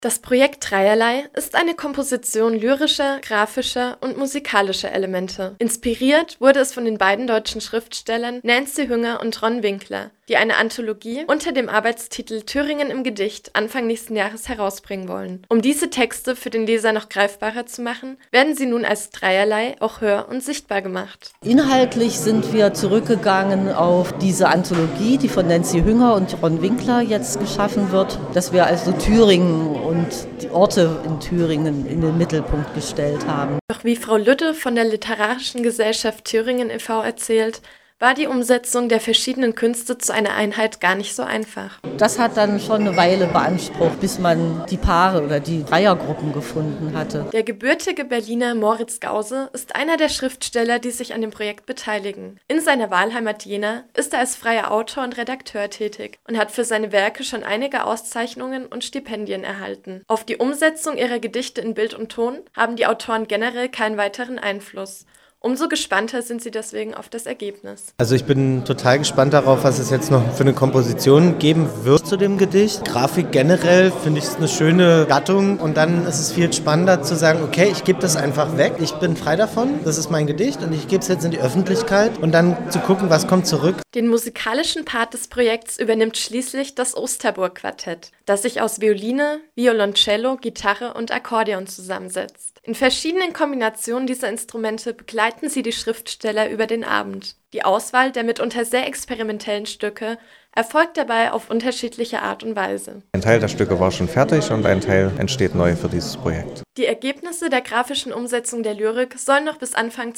Das Projekt Dreierlei ist eine Komposition lyrischer, grafischer und musikalischer Elemente. Inspiriert wurde es von den beiden deutschen Schriftstellern Nancy Hünger und Ron Winkler, die eine Anthologie unter dem Arbeitstitel Thüringen im Gedicht Anfang nächsten Jahres herausbringen wollen. Um diese Texte für den Leser noch greifbarer zu machen, werden sie nun als Dreierlei auch hör- und sichtbar gemacht. Inhaltlich sind wir zurückgegangen auf diese Anthologie, die von Nancy Hünger und Ron Winkler jetzt geschaffen wird, dass wir also Thüringen und die Orte in Thüringen in den Mittelpunkt gestellt haben. Doch wie Frau Lüdde von der Literarischen Gesellschaft Thüringen e.V. erzählt, war die Umsetzung der verschiedenen Künste zu einer Einheit gar nicht so einfach. Das hat dann schon eine Weile beansprucht, bis man die Paare oder die Dreiergruppen gefunden hatte. Der gebürtige Berliner Moritz Gause ist einer der Schriftsteller, die sich an dem Projekt beteiligen. In seiner Wahlheimat Jena ist er als freier Autor und Redakteur tätig und hat für seine Werke schon einige Auszeichnungen und Stipendien erhalten. Auf die Umsetzung ihrer Gedichte in Bild und Ton haben die Autoren generell keinen weiteren Einfluss. Umso gespannter sind sie deswegen auf das Ergebnis. Also ich bin total gespannt darauf, was es jetzt noch für eine Komposition geben wird zu dem Gedicht. Grafik generell finde ich eine schöne Gattung und dann ist es viel spannender zu sagen, okay, ich gebe das einfach weg, ich bin frei davon, das ist mein Gedicht und ich gebe es jetzt in die Öffentlichkeit und dann zu gucken, was kommt zurück. Den musikalischen Part des Projekts übernimmt schließlich das Osterburg-Quartett, das sich aus Violine, Violoncello, Gitarre und Akkordeon zusammensetzt. In verschiedenen Kombinationen dieser Instrumente begleiten sie die Schriftsteller über den Abend. Die Auswahl der mitunter sehr experimentellen Stücke erfolgt dabei auf unterschiedliche Art und Weise. Ein Teil der Stücke war schon fertig und ein Teil entsteht neu für dieses Projekt. Die Ergebnisse der grafischen Umsetzung der Lyrik sollen noch bis Anfang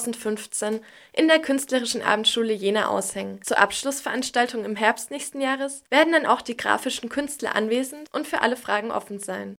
2015 in der Künstlerischen Abendschule Jena aushängen. Zur Abschlussveranstaltung im Herbst nächsten Jahres werden dann auch die grafischen Künstler anwesend und für alle Fragen offen sein.